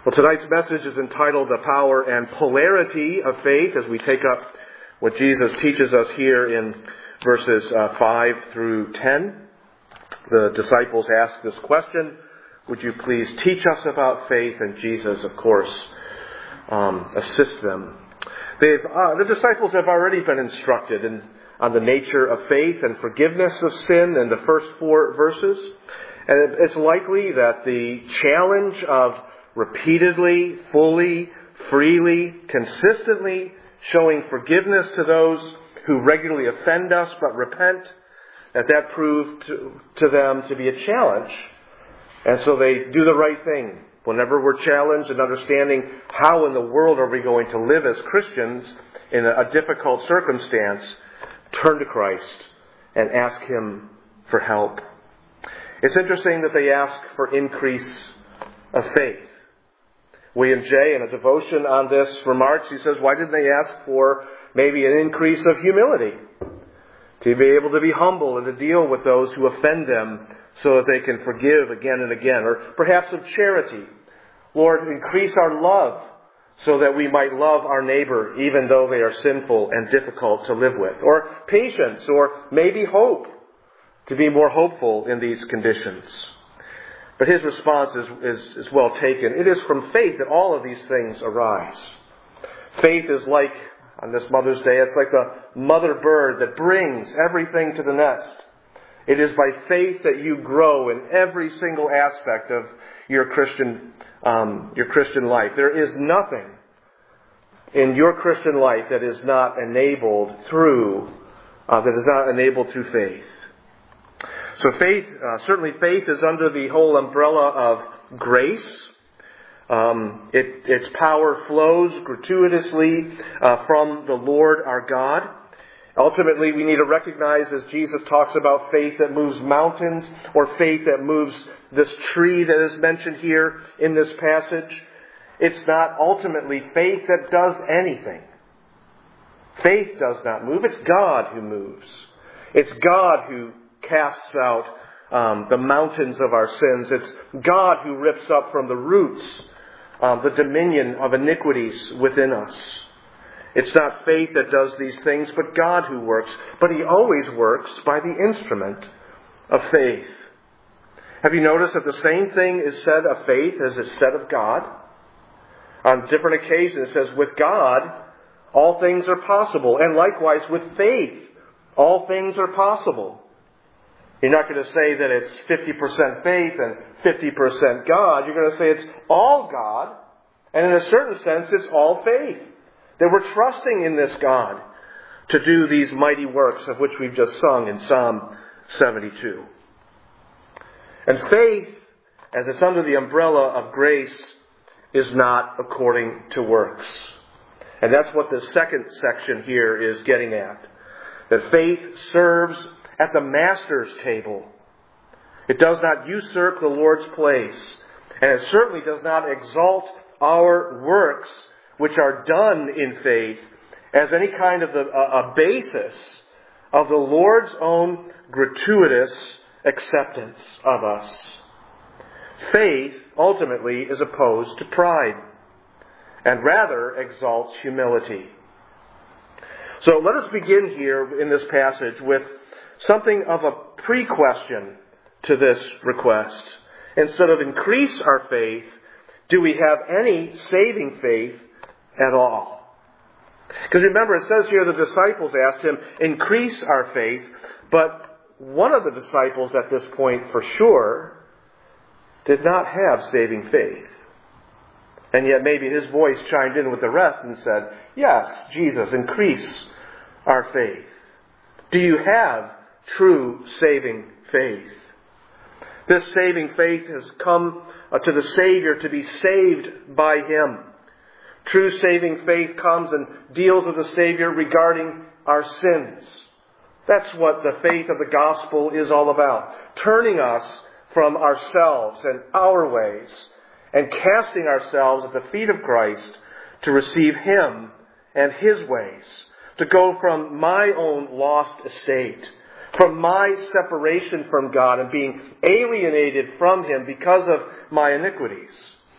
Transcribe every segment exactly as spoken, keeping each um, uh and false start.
Well, tonight's message is entitled The Power and Polarity of Faith, as we take up what Jesus teaches us here in verses uh, five through ten. The disciples ask this question, would you please teach us about faith? And Jesus, of course, um, assists them. They've, uh, the disciples have already been instructed in, on the nature of faith and forgiveness of sin in the first four verses. And it's likely that the challenge of repeatedly, fully, freely, consistently showing forgiveness to those who regularly offend us but repent, that that proved to, to them to be a challenge. And so they do the right thing. Whenever we're challenged in understanding how in the world are we going to live as Christians in a, a difficult circumstance, turn to Christ and ask Him for help. It's interesting that they ask for increase of faith. William Jay, in a devotion on this, remarks, he says, why didn't they ask for maybe an increase of humility? To be able to be humble and to deal with those who offend them so that they can forgive again and again. Or perhaps of charity. Lord, increase our love so that we might love our neighbor even though they are sinful and difficult to live with. Or patience, or maybe hope, to be more hopeful in these conditions. But his response is, is, is well taken. It is from faith that all of these things arise. Faith is like, on this Mother's Day, it's like the mother bird that brings everything to the nest. It is by faith that you grow in every single aspect of your Christian, um, your Christian life. There is nothing in your Christian life that is not enabled through, uh, that is not enabled through faith. So faith, uh, certainly faith is under the whole umbrella of grace. Um, it, its power flows gratuitously uh, from the Lord our God. Ultimately, we need to recognize, as Jesus talks about faith that moves mountains, or faith that moves this tree that is mentioned here in this passage, it's not ultimately faith that does anything. Faith does not move. It's God who moves. It's God who casts out um, the mountains of our sins. It's God who rips up from the roots um, the dominion of iniquities within us. It's not faith that does these things, but God who works. But He always works by the instrument of faith. Have you noticed that the same thing is said of faith as is said of God? On different occasions it says, with God, all things are possible. And likewise, with faith, all things are possible. You're not going to say that it's fifty percent faith and fifty percent God. You're going to say it's all God, and in a certain sense, it's all faith. That we're trusting in this God to do these mighty works of which we've just sung in Psalm seventy-two. And faith, as it's under the umbrella of grace, is not according to works. And that's what the second section here is getting at. That faith serves at the Master's table. It does not usurp the Lord's place. And it certainly does not exalt our works, which are done in faith, as any kind of the, a, a basis of the Lord's own gratuitous acceptance of us. Faith, ultimately, is opposed to pride, and rather exalts humility. So let us begin here in this passage with something of a pre-question to this request. Instead of increase our faith, do we have any saving faith at all? Because remember, it says here the disciples asked Him, increase our faith, but one of the disciples at this point for sure did not have saving faith. And yet maybe his voice chimed in with the rest and said, yes, Jesus, increase our faith. Do you have true saving faith? This saving faith has come uh, to the Savior to be saved by Him. True saving faith comes and deals with the Savior regarding our sins. That's what the faith of the gospel is all about. Turning us from ourselves and our ways and casting ourselves at the feet of Christ to receive Him and His ways. To go from my own lost estate, from my separation from God and being alienated from Him because of my iniquities,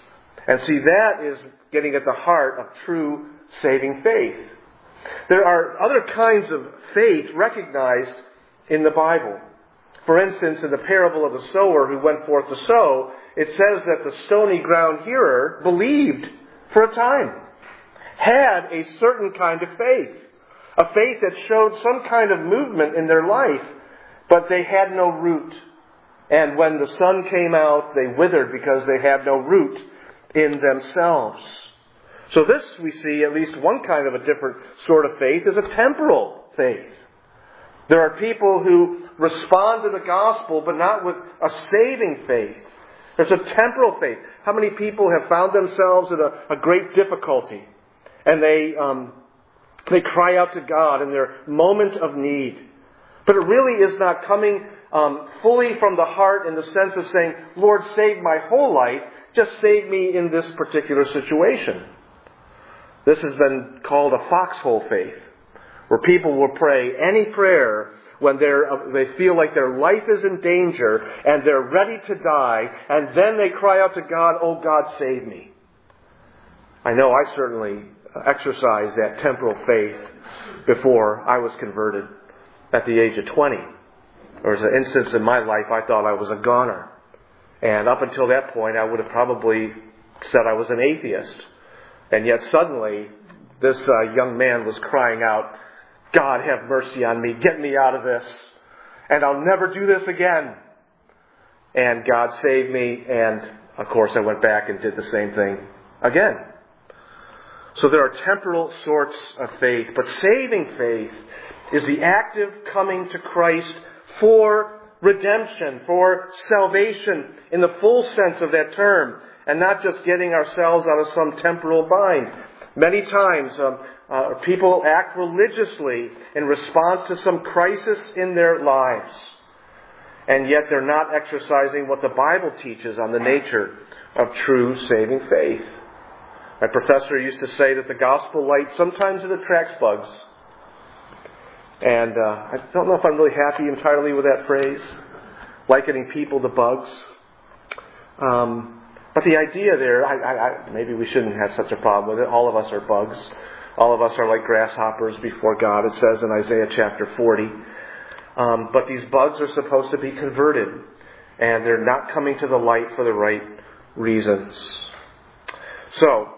And see, that is getting at the heart of true saving faith. There are other kinds of faith recognized in the Bible. For instance, in the parable of the sower who went forth to sow, it says that the stony ground hearer believed for a time, had a certain kind of faith, a faith that showed some kind of movement in their life, but they had no root. And when the sun came out, they withered because they had no root in themselves. So this, we see, at least one kind of a different sort of faith is a temporal faith. There are people who respond to the gospel, but not with a saving faith. There's a temporal faith. How many people have found themselves in a, a great difficulty, and they um, they cry out to God in their moment of need, but it really is not coming um, fully from the heart in the sense of saying, Lord, save my whole life, just save me in this particular situation. This has been called a foxhole faith, where people will pray any prayer when they're, they feel like their life is in danger and they're ready to die, and then they cry out to God, oh God, save me. I know I certainly exercised that temporal faith before I was converted at the age of twenty. There was an instance in my life I thought I was a goner. And up until that point, I would have probably said I was an atheist. And yet suddenly, this uh, young man was crying out, God, have mercy on me. Get me out of this. And I'll never do this again. And God saved me. And, of course, I went back and did the same thing again. So there are temporal sorts of faith. But saving faith is the active coming to Christ for redemption, for salvation in the full sense of that term, and not just getting ourselves out of some temporal bind. Many times um, uh, people act religiously in response to some crisis in their lives, and yet they're not exercising what the Bible teaches on the nature of true saving faith. My professor used to say that the gospel light sometimes it attracts bugs. And uh, I don't know if I'm really happy entirely with that phrase, likening people to bugs. Um, but the idea there, I, I, I, maybe we shouldn't have such a problem with it. All of us are bugs. All of us are like grasshoppers before God, it says in Isaiah chapter forty. Um, but these bugs are supposed to be converted, and they're not coming to the light for the right reasons. So,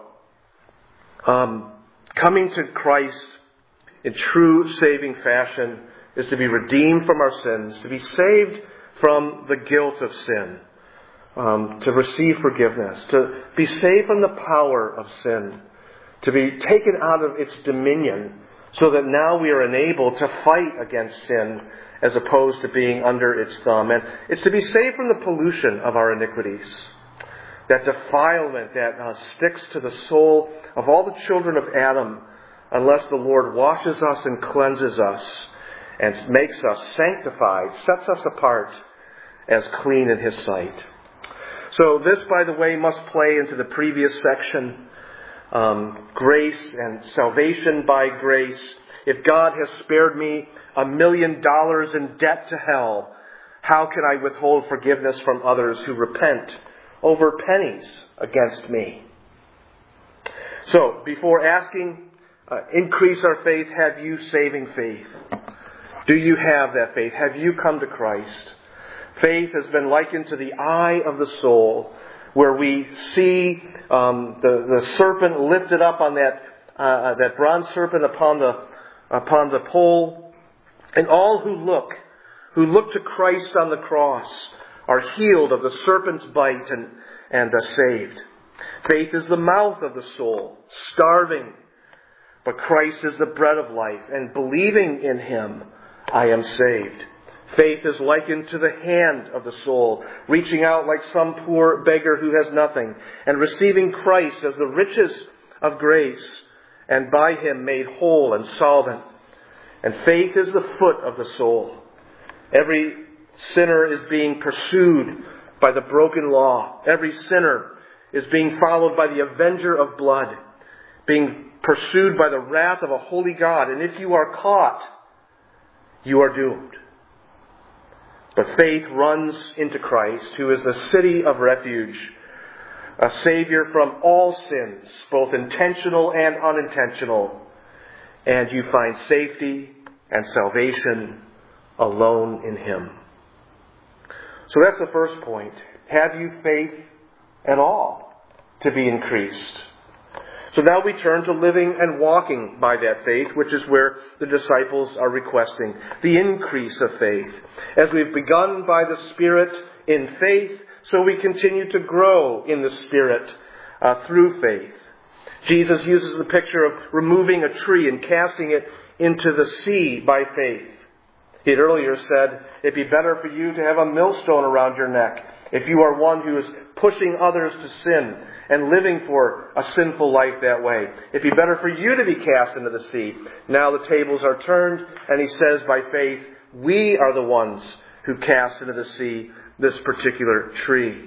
um, coming to Christ in true saving fashion is to be redeemed from our sins, to be saved from the guilt of sin, um, to receive forgiveness, to be saved from the power of sin, to be taken out of its dominion so that now we are enabled to fight against sin as opposed to being under its thumb. And it's to be saved from the pollution of our iniquities, that defilement that uh, sticks to the soul of all the children of Adam, unless the Lord washes us and cleanses us and makes us sanctified, sets us apart as clean in His sight. So this, by the way, must play into the previous section. Um, grace and salvation by grace. If God has spared me a million dollars in debt to hell, how can I withhold forgiveness from others who repent over pennies against me? So, before asking, Uh, increase our faith, have you saving faith? Do you have that faith? Have you come to Christ? Faith has been likened to the eye of the soul, where we see um, the, the serpent lifted up on that uh, that bronze serpent upon the upon the pole, and all who look, who look to Christ on the cross, are healed of the serpent's bite and and are saved. Faith is the mouth of the soul, starving. But Christ is the bread of life, and believing in Him, I am saved. Faith is likened to the hand of the soul, reaching out like some poor beggar who has nothing, and receiving Christ as the riches of grace, and by Him made whole and solvent. And faith is the foot of the soul. Every sinner is being pursued by the broken law. Every sinner is being followed by the avenger of blood, being pursued by the wrath of a holy God. And if you are caught, you are doomed. But faith runs into Christ, who is the city of refuge, a Savior from all sins, both intentional and unintentional, and you find safety and salvation alone in Him. So that's the first point. Have you faith at all to be increased? So now we turn to living and walking by that faith, which is where the disciples are requesting the increase of faith. As we've begun by the Spirit in faith, so we continue to grow in the Spirit uh, through faith. Jesus uses the picture of removing a tree and casting it into the sea by faith. He had earlier said, it'd be better for you to have a millstone around your neck if you are one who is pushing others to sin and living for a sinful life that way. It'd be better for you to be cast into the sea. Now the tables are turned, and he says by faith, we are the ones who cast into the sea this particular tree.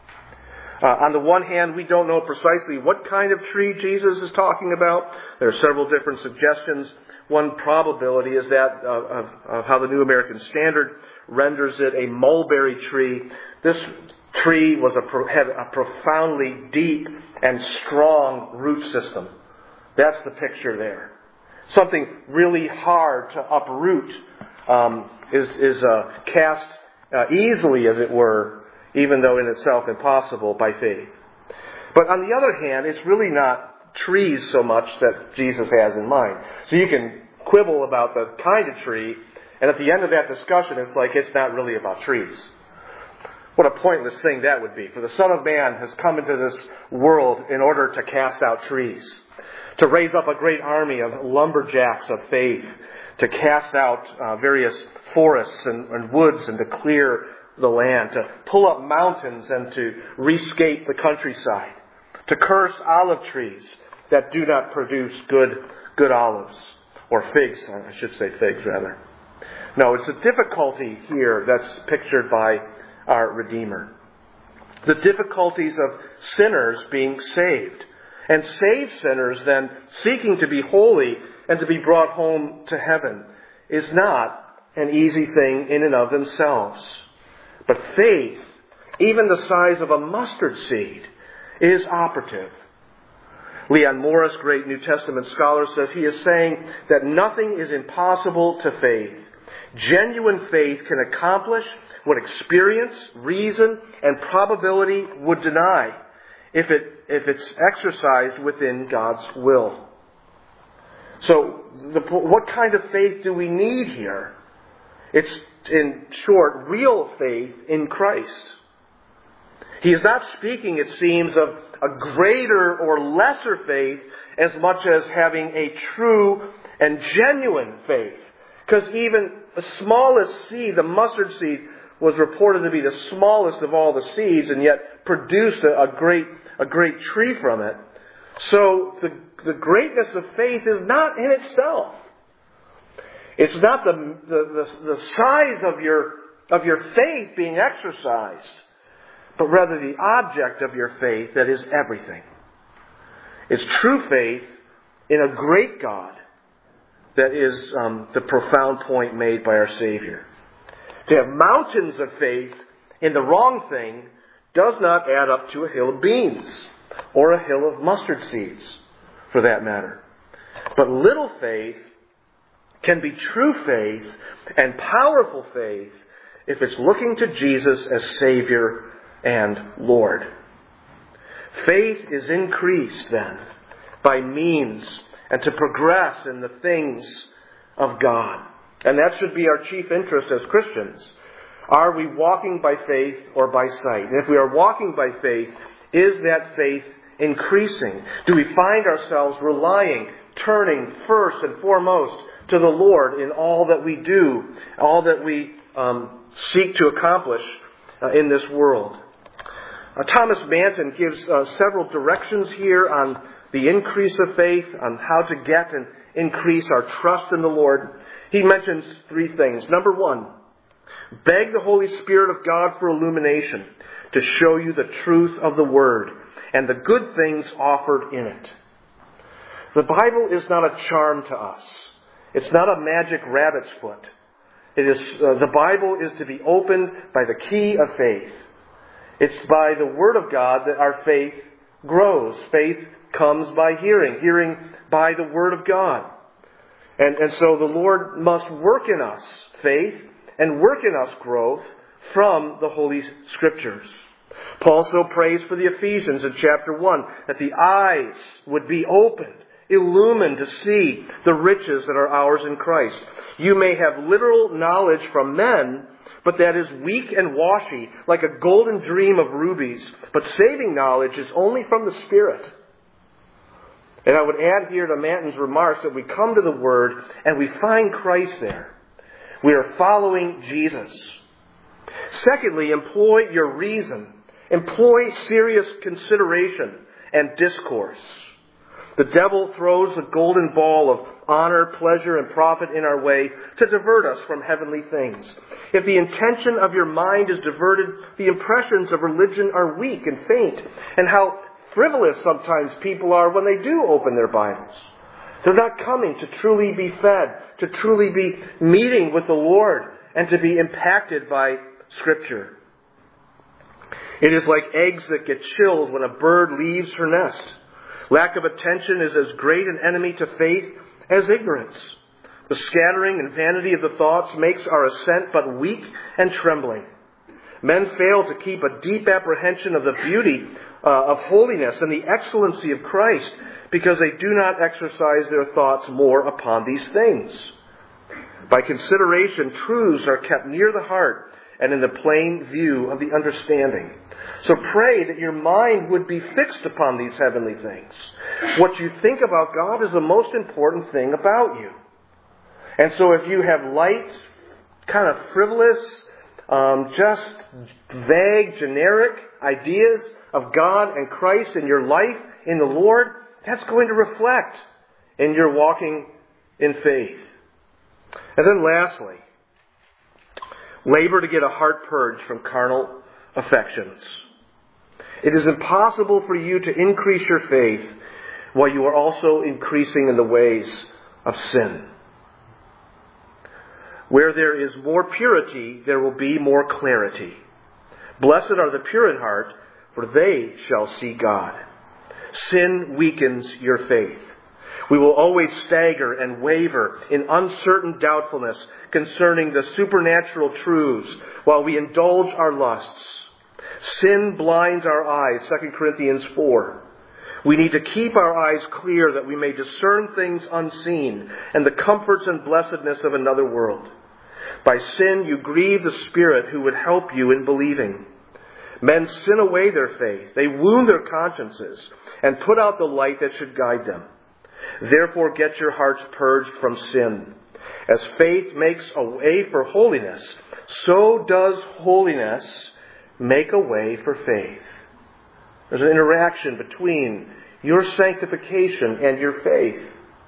Uh, on the one hand, we don't know precisely what kind of tree Jesus is talking about. There are several different suggestions. One probability is that uh, of, of how the New American Standard renders it, a mulberry tree. This tree was a, had a profoundly deep and strong root system. That's the picture there. Something really hard to uproot um, is, is uh, cast uh, easily, as it were, even though in itself impossible, by faith. But on the other hand, it's really not trees so much that Jesus has in mind. So you can quibble about the kind of tree, and at the end of that discussion, it's like it's not really about trees. What a pointless thing that would be. For the Son of Man has come into this world in order to cast out trees, to raise up a great army of lumberjacks of faith, to cast out uh, various forests and, and woods and to clear the land, to pull up mountains and to rescape the countryside, to curse olive trees that do not produce good, good olives, or figs, I should say figs rather. No, it's a difficulty here that's pictured by our Redeemer. The difficulties of sinners being saved, and saved sinners then seeking to be holy and to be brought home to heaven, is not an easy thing in and of themselves. But faith, even the size of a mustard seed, is operative. Leon Morris, great New Testament scholar, says he is saying that nothing is impossible to faith. Genuine faith can accomplish what experience, reason, and probability would deny if it if it's exercised within God's will. So, the, what kind of faith do we need here? It's, in short, real faith in Christ. He is not speaking, it seems, of a greater or lesser faith as much as having a true and genuine faith. Because even the smallest seed, the mustard seed, was reported to be the smallest of all the seeds and yet produced a, a great a great tree from it. So the, the greatness of faith is not in itself. It's not the, the, the, the size of your, of your faith being exercised, but rather the object of your faith that is everything. It's true faith in a great God that is um, the profound point made by our Savior. To have mountains of faith in the wrong thing does not add up to a hill of beans or a hill of mustard seeds, for that matter. But little faith can be true faith and powerful faith if it's looking to Jesus as Savior and Lord. Faith is increased then by means and to progress in the things of God. And that should be our chief interest as Christians. Are we walking by faith or by sight? And if we are walking by faith, is that faith increasing? Do we find ourselves relying, turning first and foremost to the Lord in all that we do, all that we um, seek to accomplish uh, in this world? Uh, Thomas Manton gives uh, several directions here on the increase of faith, on how to get and increase our trust in the Lord. He mentions three things. Number one, beg the Holy Spirit of God for illumination to show you the truth of the Word and the good things offered in it. The Bible is not a charm to us. It's not a magic rabbit's foot. It is uh, the Bible is to be opened by the key of faith. It's by the Word of God that our faith grows. Faith comes by hearing, hearing by the Word of God. And, and so the Lord must work in us faith and work in us growth from the Holy Scriptures. Paul so prays for the Ephesians in chapter one that the eyes would be opened, illumined to see the riches that are ours in Christ. You may have literal knowledge from men, but that is weak and washy, like a golden dream of rubies. But saving knowledge is only from the Spirit. And I would add here to Manton's remarks that we come to the Word and we find Christ there. We are following Jesus. Secondly, employ your reason. Employ serious consideration and discourse. The devil throws a golden ball of honor, pleasure, and profit in our way to divert us from heavenly things. If the intention of your mind is diverted, the impressions of religion are weak and faint. And how frivolous sometimes people are when they do open their Bibles. They're not coming to truly be fed, to truly be meeting with the Lord, and to be impacted by Scripture. It is like eggs that get chilled when a bird leaves her nest. Lack of attention is as great an enemy to faith as ignorance. The scattering and vanity of the thoughts makes our assent but weak and trembling. Men fail to keep a deep apprehension of the beauty uh, of holiness and the excellency of Christ because they do not exercise their thoughts more upon these things. By consideration, truths are kept near the heart and in the plain view of the understanding. So pray that your mind would be fixed upon these heavenly things. What you think about God is the most important thing about you. And so if you have light, kind of frivolous, um, just vague, generic ideas of God and Christ in your life, in the Lord, that's going to reflect in your walking in faith. And then lastly, labor to get a heart purged from carnal affections. It is impossible for you to increase your faith while you are also increasing in the ways of sin. Where there is more purity, there will be more clarity. Blessed are the pure in heart, for they shall see God. Sin weakens your faith. We will always stagger and waver in uncertain doubtfulness concerning the supernatural truths while we indulge our lusts. Sin blinds our eyes, Second Corinthians four. We need to keep our eyes clear that we may discern things unseen and the comforts and blessedness of another world. By sin you grieve the Spirit who would help you in believing. Men sin away their faith. They wound their consciences and put out the light that should guide them. Therefore get your hearts purged from sin. As faith makes a way for holiness, so does holiness make a way for faith. There's an interaction between your sanctification and your faith.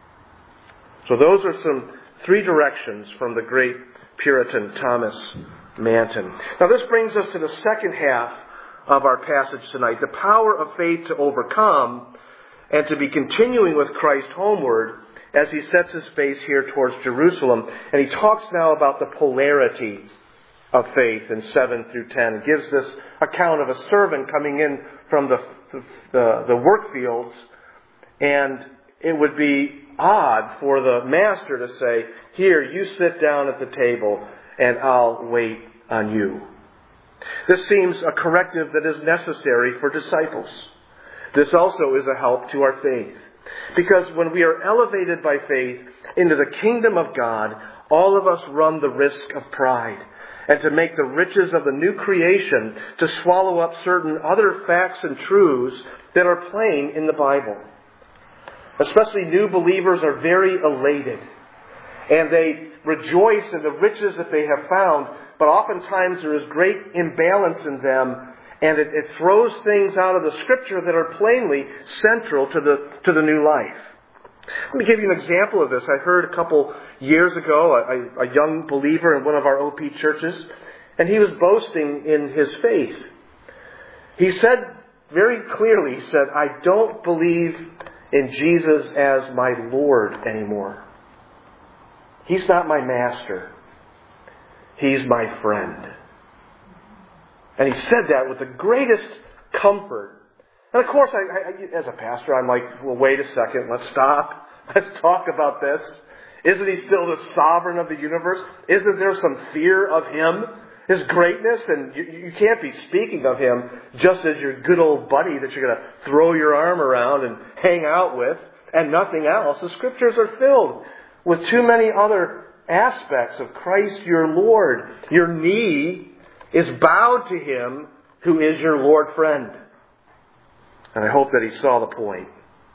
So those are some three directions from the great Puritan Thomas Manton. Now this brings us to the second half of our passage tonight, the power of faith to overcome and to be continuing with Christ homeward as he sets his face here towards Jerusalem. And he talks now about the polarity of faith in seven through ten. It gives this account of a servant coming in from the, the, the work fields, and it would be odd for the master to say, here, you sit down at the table and I'll wait on you. This seems a corrective that is necessary for disciples. This also is a help to our faith. Because when we are elevated by faith into the kingdom of God, all of us run the risk of pride and to make the riches of the new creation to swallow up certain other facts and truths that are plain in the Bible. Especially new believers are very elated and they rejoice in the riches that they have found, but oftentimes there is great imbalance in them, and it, it throws things out of the Scripture that are plainly central to the to the new life. Let me give you an example of this. I heard a couple years ago a, a young believer in one of our O P churches, and he was boasting in his faith. He said very clearly, he said, I don't believe in Jesus as my Lord anymore. He's not my master. He's my friend. And he said that with the greatest comfort. And of course, I, I, as a pastor, I'm like, well, wait a second, let's stop. Let's talk about this. Isn't he still the sovereign of the universe? Isn't there some fear of him, his greatness? And you, you can't be speaking of him just as your good old buddy that you're going to throw your arm around and hang out with and nothing else. The Scriptures are filled with too many other aspects of Christ your Lord. Your knee is bowed to him who is your Lord friend. And I hope that he saw the point.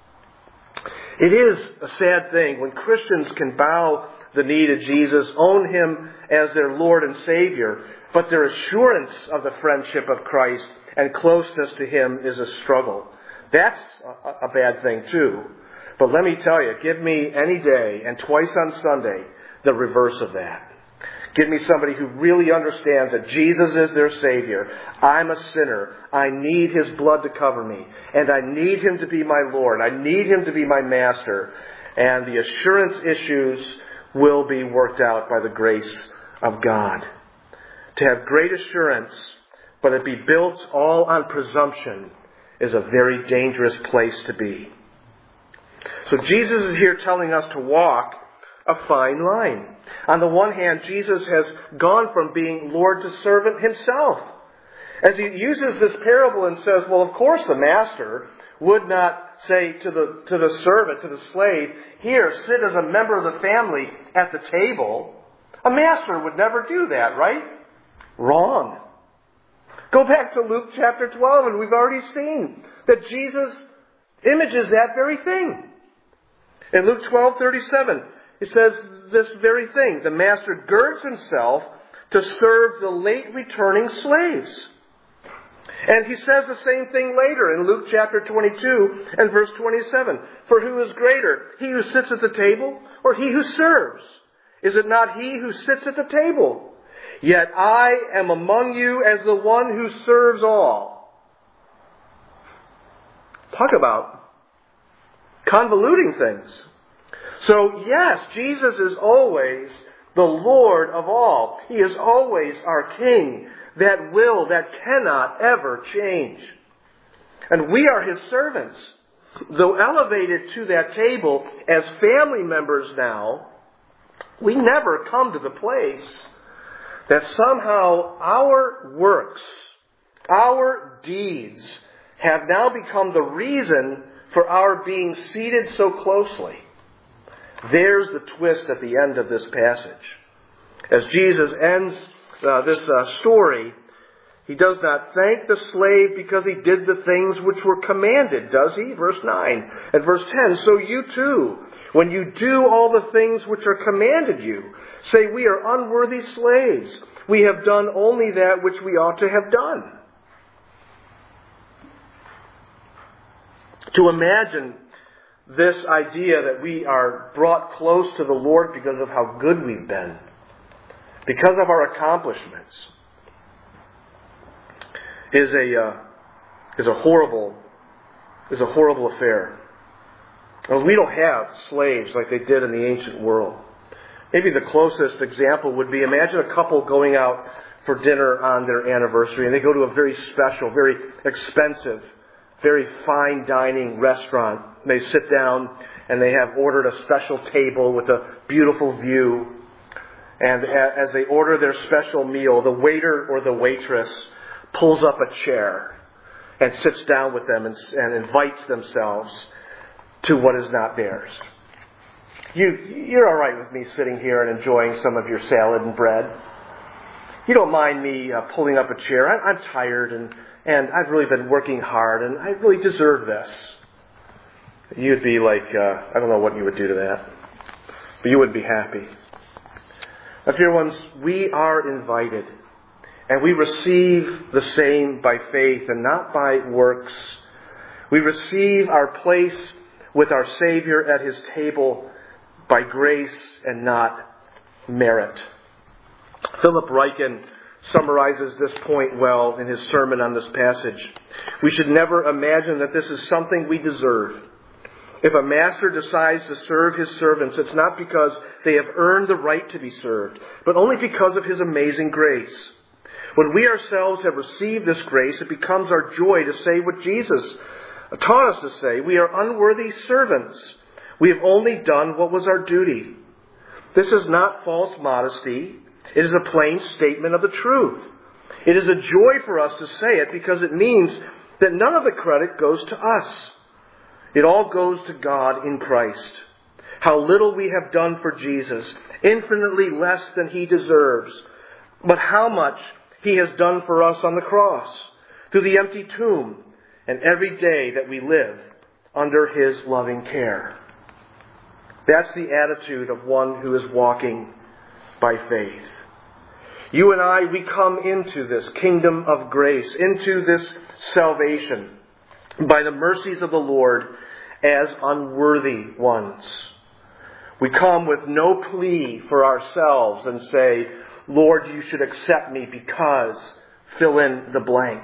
It is a sad thing when Christians can bow the knee to Jesus, own him as their Lord and Savior, but their assurance of the friendship of Christ and closeness to him is a struggle. That's a, a bad thing too. But let me tell you, give me any day and twice on Sunday the reverse of that. Give me somebody who really understands that Jesus is their Savior. I'm a sinner. I need his blood to cover me. And I need him to be my Lord. I need him to be my master. And the assurance issues will be worked out by the grace of God. To have great assurance, but it be built all on presumption, is a very dangerous place to be. So Jesus is here telling us to walk a fine line. On the one hand, Jesus has gone from being Lord to servant himself. As he uses this parable and says, well, of course the master would not say to the, to the servant, to the slave, here, sit as a member of the family at the table. A master would never do that, right? Wrong. Go back to Luke chapter twelve, and we've already seen that Jesus images that very thing. In Luke twelve thirty-seven, it says this very thing. The master girds himself to serve the late returning slaves. And he says the same thing later in Luke chapter twenty-two and verse twenty-seven. For who is greater, he who sits at the table or he who serves? Is it not he who sits at the table? Yet I am among you as the one who serves all. Talk about convoluting things. So yes, Jesus is always the Lord of all. He is always our King. That will, that cannot ever change. And we are his servants. Though elevated to that table as family members now, we never come to the place that somehow our works, our deeds, have now become the reason for our being seated so closely. There's the twist at the end of this passage. As Jesus ends uh, this uh, story, he does not thank the slave because he did the things which were commanded, does he? Verse nine and verse ten. So you too, when you do all the things which are commanded you, say, we are unworthy slaves. We have done only that which we ought to have done. To imagine this idea that we are brought close to the Lord because of how good we've been, because of our accomplishments, is a uh, is a horrible is a horrible affair. Well, we don't have slaves like they did in the ancient world. Maybe the closest example would be, imagine a couple going out for dinner on their anniversary, and they go to a very special, very expensive, very fine dining restaurant. They sit down and they have ordered a special table with a beautiful view. And as they order their special meal, the waiter or the waitress pulls up a chair and sits down with them and, and invites themselves to what is not theirs. You, you're all right with me sitting here and enjoying some of your salad and bread. You don't mind me uh, pulling up a chair. I, I'm tired and, and I've really been working hard and I really deserve this. You'd be like, uh, I don't know what you would do to that, but you wouldn't be happy. Now, dear ones, we are invited, and we receive the same by faith and not by works. We receive our place with our Savior at his table by grace and not merit. Philip Ryken summarizes this point well in his sermon on this passage. We should never imagine that this is something we deserve. If a master decides to serve his servants, it's not because they have earned the right to be served, but only because of his amazing grace. When we ourselves have received this grace, it becomes our joy to say what Jesus taught us to say. We are unworthy servants. We have only done what was our duty. This is not false modesty. It is a plain statement of the truth. It is a joy for us to say it because it means that none of the credit goes to us. It all goes to God in Christ. How little we have done for Jesus, infinitely less than He deserves. But how much He has done for us on the cross, through the empty tomb, and every day that we live under His loving care. That's the attitude of one who is walking by faith. You and I, we come into this kingdom of grace, into this salvation, by the mercies of the Lord as unworthy ones. We come with no plea for ourselves and say, Lord, you should accept me because fill in the blank.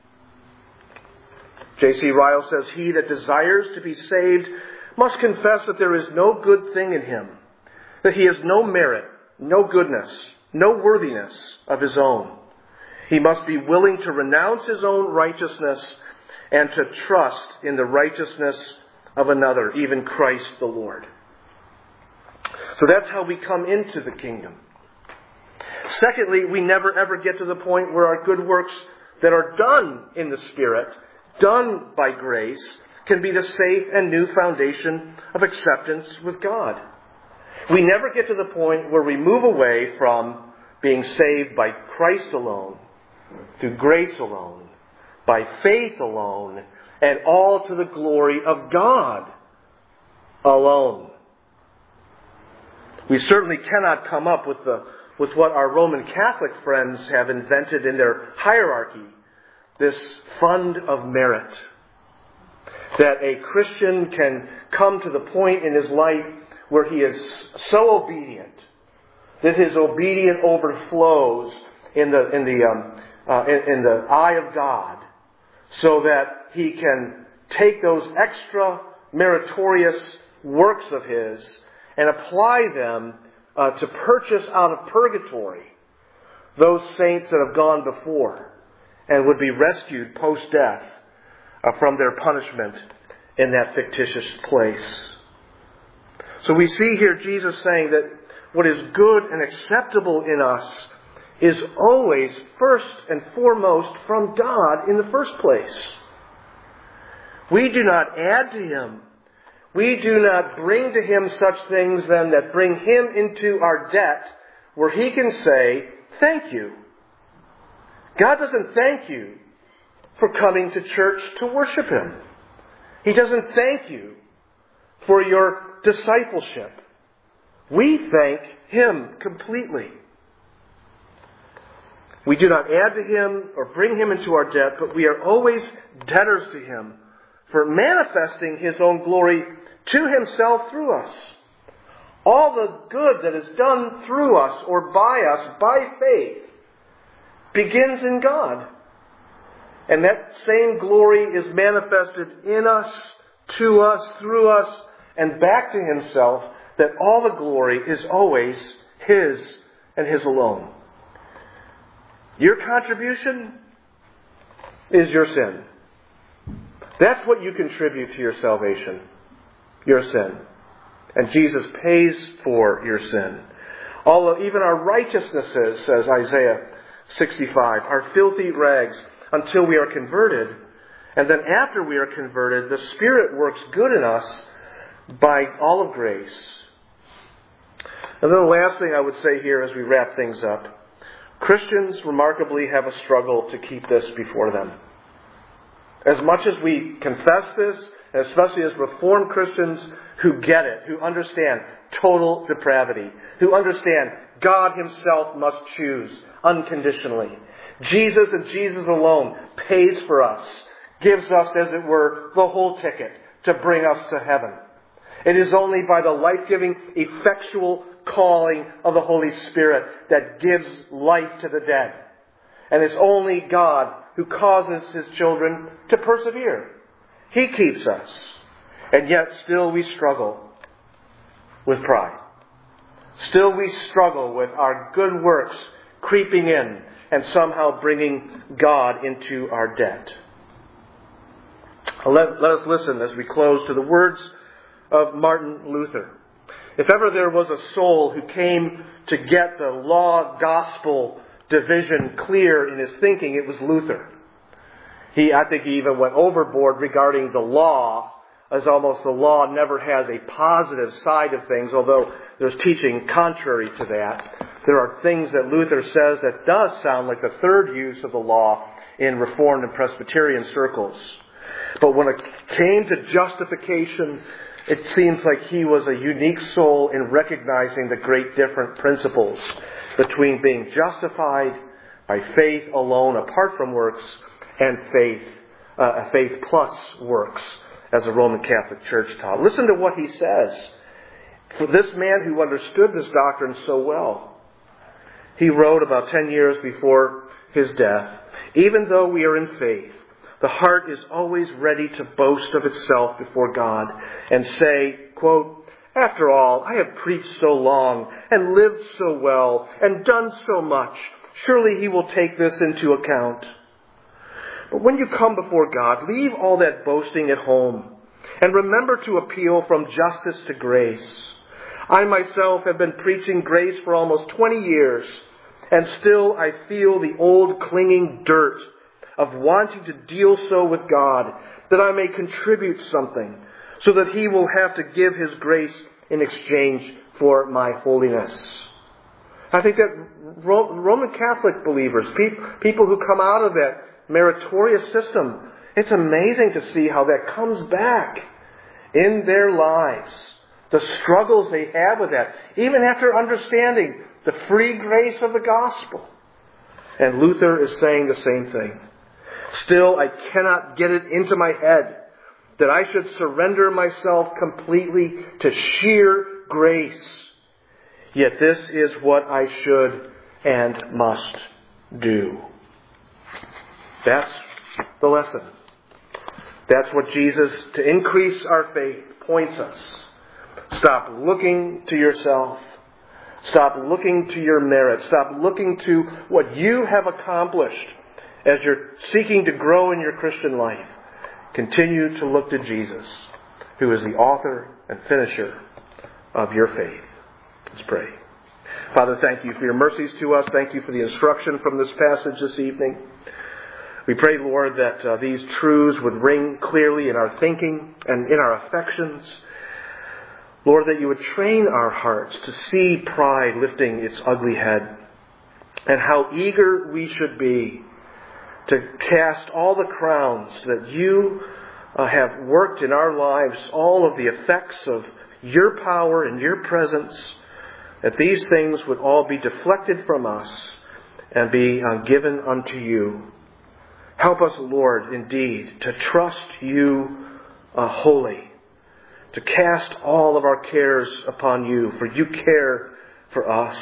J C Ryle says, he that desires to be saved must confess that there is no good thing in him, that he has no merit, no goodness, no worthiness of his own. He must be willing to renounce his own righteousness and to trust in the righteousness of another, even Christ the Lord. So that's how we come into the kingdom. Secondly, we never ever get to the point where our good works that are done in the Spirit, done by grace, can be the safe and new foundation of acceptance with God. We never get to the point where we move away from being saved by Christ alone, through grace alone, by faith alone, and all to the glory of God alone. We certainly cannot come up with the with what our Roman Catholic friends have invented in their hierarchy, this fund of merit. That a Christian can come to the point in his life where he is so obedient that his obedience overflows in the in the um, uh, in, in the eye of God, so that he can take those extra meritorious works of his and apply them uh, to purchase out of purgatory those saints that have gone before and would be rescued post-death uh, from their punishment in that fictitious place. So we see here Jesus saying that what is good and acceptable in us is always first and foremost from God in the first place. We do not add to Him. We do not bring to Him such things then that bring Him into our debt where He can say, thank you. God doesn't thank you for coming to church to worship Him. He doesn't thank you for your discipleship. We thank Him completely. We do not add to Him or bring Him into our debt, but we are always debtors to Him for manifesting His own glory to Himself through us. All the good that is done through us or by us by faith begins in God. And that same glory is manifested in us, to us, through us, and back to Himself, that all the glory is always His and His alone. Your contribution is your sin. That's what you contribute to your salvation, your sin. And Jesus pays for your sin. Although even our righteousnesses, says Isaiah sixty-five, are filthy rags until we are converted. And then after we are converted, the Spirit works good in us by all of grace. And then the last thing I would say here as we wrap things up, Christians remarkably have a struggle to keep this before them. As much as we confess this, and especially as Reformed Christians who get it, who understand total depravity, who understand God Himself must choose unconditionally. Jesus and Jesus alone pays for us, gives us, as it were, the whole ticket to bring us to heaven. It is only by the life-giving, effectual calling of the Holy Spirit that gives life to the dead. And it's only God who causes His children to persevere. He keeps us. And yet still we struggle with pride. Still we struggle with our good works creeping in and somehow bringing God into our debt. Let, let us listen as we close to the words of Martin Luther. If ever there was a soul who came to get the law-gospel division clear in his thinking, it was Luther. He, I think he even went overboard regarding the law, as almost the law never has a positive side of things, although there's teaching contrary to that. There are things that Luther says that does sound like the third use of the law in Reformed and Presbyterian circles. But when it came to justification, it seems like he was a unique soul in recognizing the great different principles between being justified by faith alone, apart from works, and faith, uh, faith plus works, as the Roman Catholic Church taught. Listen to what he says. For this man who understood this doctrine so well, he wrote about ten years before his death, "Even though we are in faith, the heart is always ready to boast of itself before God and say, quote, 'After all, I have preached so long and lived so well and done so much. Surely He will take this into account.' But when you come before God, leave all that boasting at home and remember to appeal from justice to grace. I myself have been preaching grace for almost twenty years, and still I feel the old clinging dirt of wanting to deal so with God that I may contribute something so that He will have to give His grace in exchange for my holiness." I think that Roman Catholic believers, people who come out of that meritorious system, it's amazing to see how that comes back in their lives. The struggles they have with that, even after understanding the free grace of the gospel. And Luther is saying the same thing. Still, I cannot get it into my head that I should surrender myself completely to sheer grace. Yet this is what I should and must do. That's the lesson. That's what Jesus, to increase our faith, points us. Stop looking to yourself. Stop looking to your merit. Stop looking to what you have accomplished as you're seeking to grow in your Christian life. Continue to look to Jesus, who is the author and finisher of your faith. Let's pray. Father, thank you for your mercies to us. Thank you for the instruction from this passage this evening. We pray, Lord, that uh, these truths would ring clearly in our thinking and in our affections. Lord, that you would train our hearts to see pride lifting its ugly head, and how eager we should be to cast all the crowns that you uh, have worked in our lives, all of the effects of your power and your presence, that these things would all be deflected from us and be uh, given unto you. Help us, Lord, indeed, to trust you uh, wholly, to cast all of our cares upon you, for you care for us,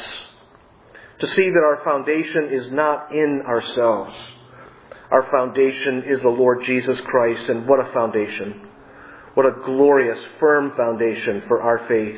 to see that our foundation is not in ourselves. Our foundation is the Lord Jesus Christ, and what a foundation. What a glorious, firm foundation for our faith.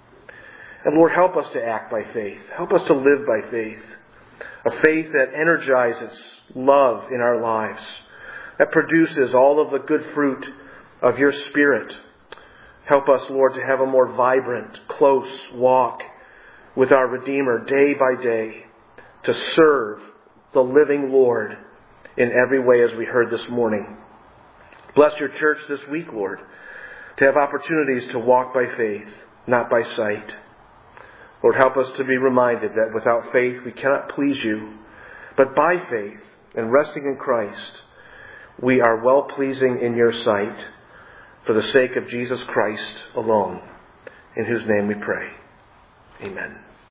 And Lord, help us to act by faith. Help us to live by faith. A faith that energizes love in our lives, that produces all of the good fruit of your Spirit. Help us, Lord, to have a more vibrant, close walk with our Redeemer day by day, to serve the living Lord in every way as we heard this morning. Bless your church this week, Lord, to have opportunities to walk by faith, not by sight. Lord, help us to be reminded that without faith we cannot please you, but by faith and resting in Christ, we are well-pleasing in your sight for the sake of Jesus Christ alone, in whose name we pray. Amen.